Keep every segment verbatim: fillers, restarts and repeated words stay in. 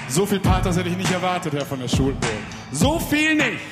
So viel Pathos hätte ich nicht erwartet, Herr von der Schuldenburg. So viel nicht.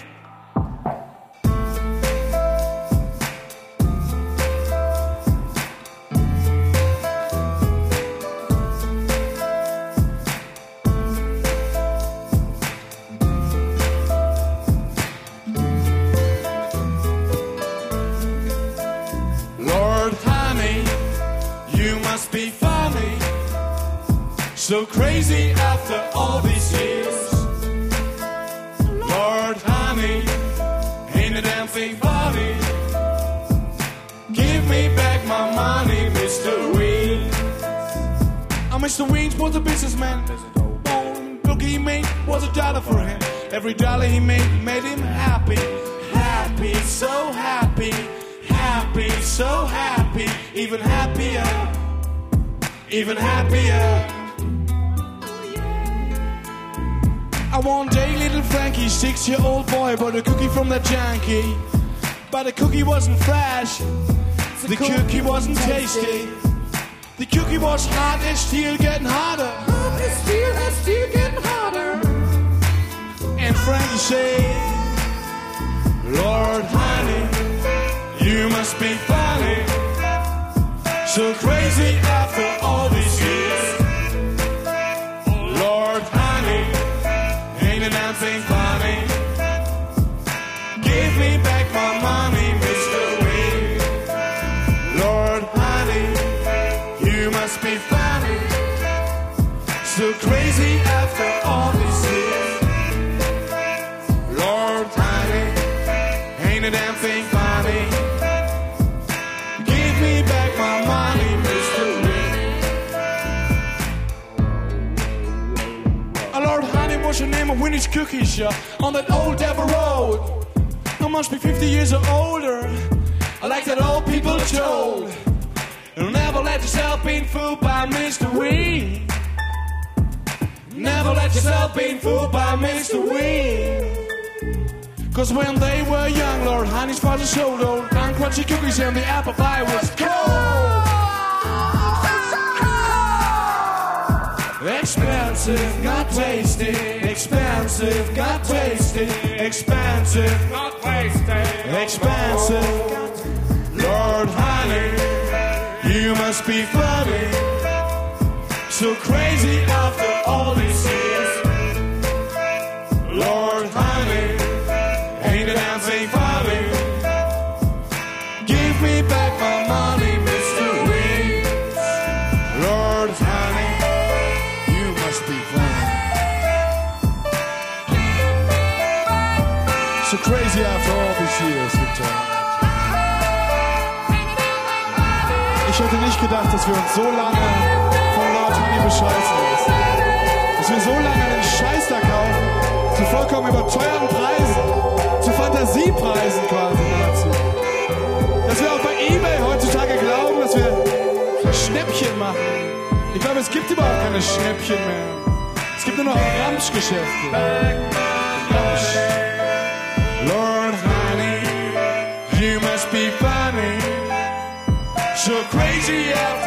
Lord, honey, you must be funny. So crazy after all these years. Lord, honey, ain't a damn thing funny. Give me back my money, Mister Weens. Oh, Mister Weens was a businessman. Bone book he made was a dollar for him. Every dollar he made made him happy. Happy, so happy. Happy, so happy. Even happier. Even happier. I one day little Frankie, six-year-old boy, bought a cookie from that Yankee. But the cookie wasn't fresh, the cookie wasn't tasty. The cookie was hot and still getting hotter. Hot and still and still getting hotter. And Frankie said, Lord, honey, you must be funny. So crazy after all these years. Lord, honey, ain't a damn thing funny. Give me back my money, Mister Weens. Lord, honey, you must be funny. So crazy after all these years. Lord, honey, ain't a damn thing funny. Give me back my money, Mister Weens. Oh, Lord, honey, what's your name of Winnie's Cookies shop on that old Devil Road? I must be fifty years or older. I like that old people told. You'll never let yourself be fooled by Mister Weens. Never let yourself be fooled by Mister Weens. Cause when they were young, Lord Honey's father sold old brown crunchy cookies and the apple pie was cold. Expensive, not tasty. Expensive, got tasty. Expensive, not tasty. Expensive. Lord Honey, you must be funny. So crazy after all these years. Lord Honey, ain't a damn thing funny. Give me back my money, Mister Weens. Lord Honey, you must be funny. So crazy after all these years, Victor. Ich hätte nicht gedacht, dass wir uns so lange von Lord Honey bescheißen lassen. Dass wir so lange einen Scheiß da kaufen, zu vollkommen überteuerten Preisen, zu Fantasiepreisen quasi dazu. Dass wir auch bei eBay heutzutage glauben, dass wir Schnäppchen machen. Ich glaube, es gibt überhaupt keine Schnäppchen mehr. Es gibt nur noch Ramschgeschäfte. Ramsch. Lord Honey, you must be funny. So crazy, yeah.